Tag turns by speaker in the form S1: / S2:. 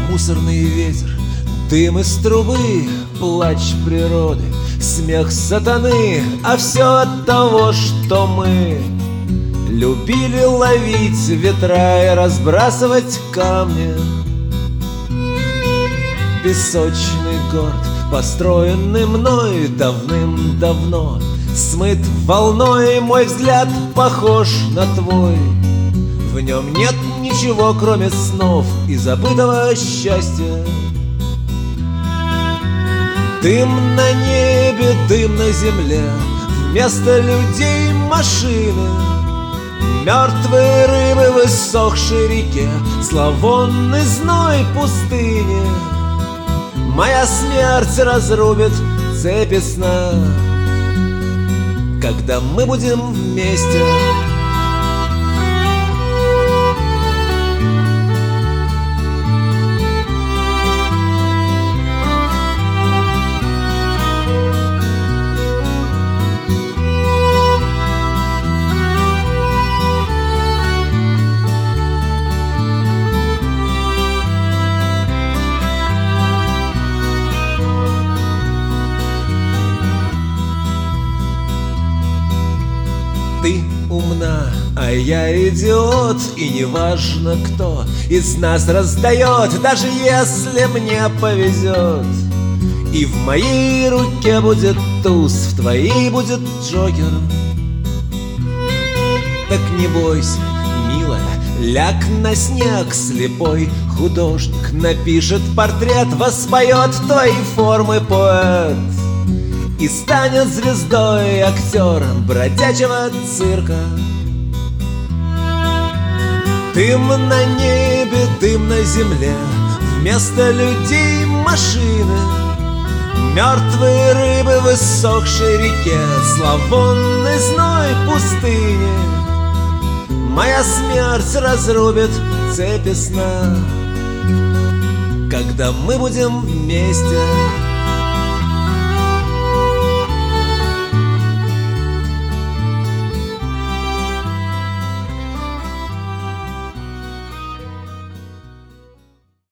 S1: мусорный ветер, дым из трубы, плач природы, смех сатаны, а все от того, что мы любили ловить ветра и разбрасывать камни. Песочный город, построенный мной давным-давно, смыт волной, мой взгляд похож на твой. В нем нет ничего, кроме снов и забытого счастья. Дым на небе, дым на земле, вместо людей машины. Мертвые рыбы в иссохшей реке, зловонный зной пустыни. Моя смерть разрубит цепи сна, когда мы будем вместе. Ты умна, а я идиот, и неважно, кто из нас раздает, даже если мне повезет. И в моей руке будет туз, в твоей будет джокер. Так не бойся, милая, ляг на снег, слепой художник напишет портрет, воспоет твои формы поэт и станет звездой актером бродячего цирка. Дым на небе, дым на земле, вместо людей машины. Мертвые рыбы в иссохшей реке, зловонный зной пустыни. Моя смерть разрубит цепи сна, когда мы будем вместе.